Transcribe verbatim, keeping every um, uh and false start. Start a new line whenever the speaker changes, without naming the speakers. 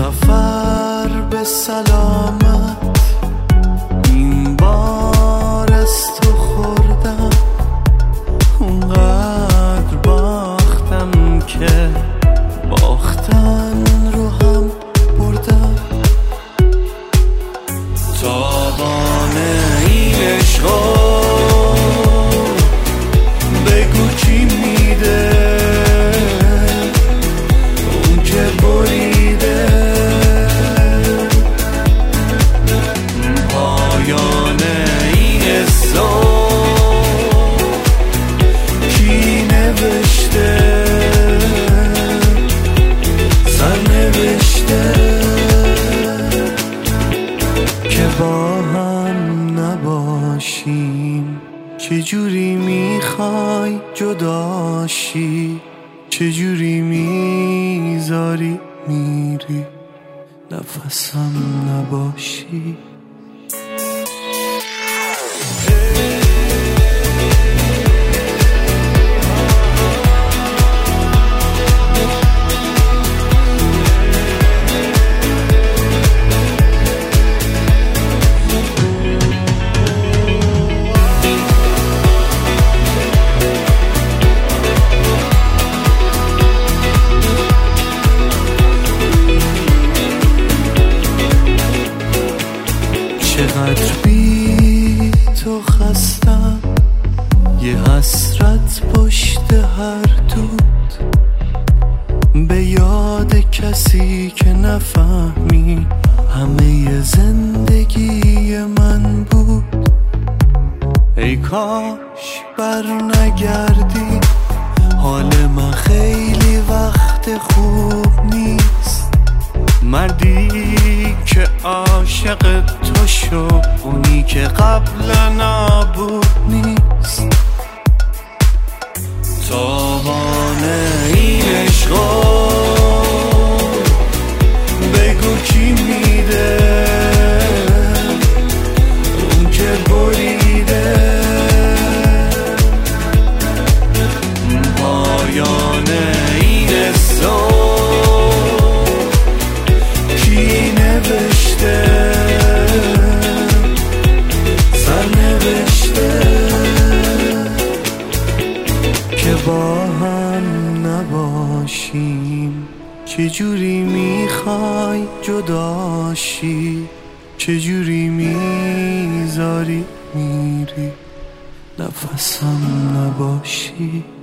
سفر به سلامت این بار از تو خوردم، اونقدر باختم که باختن رو هم بردم. تابان این عشقا بگو کی میده، اون که بریده پایان این حسا کی نوشته، سرنوشته که با هم نباشیم. چجوری میخوای جداشی، چجوری میذاری میری نفسم نباشی. چقدر بی تو خستم، یه حسرت پشت هر دود، به یاد کسی که نفهمی همه زندگی من بود. ای کاش بر نگردی، حال من خیلی وقت خوب نیست. مردی که عاشق تو شد، اونی که قبلا نبود نیست. تابان این عشقا بگو کی میده، اون که بریده پایان این حسا کی نوشته، سرنوشته که با هم نباشیم. چجوری میخوای جداشی، چجوری میذاری میری نفسم نباشی.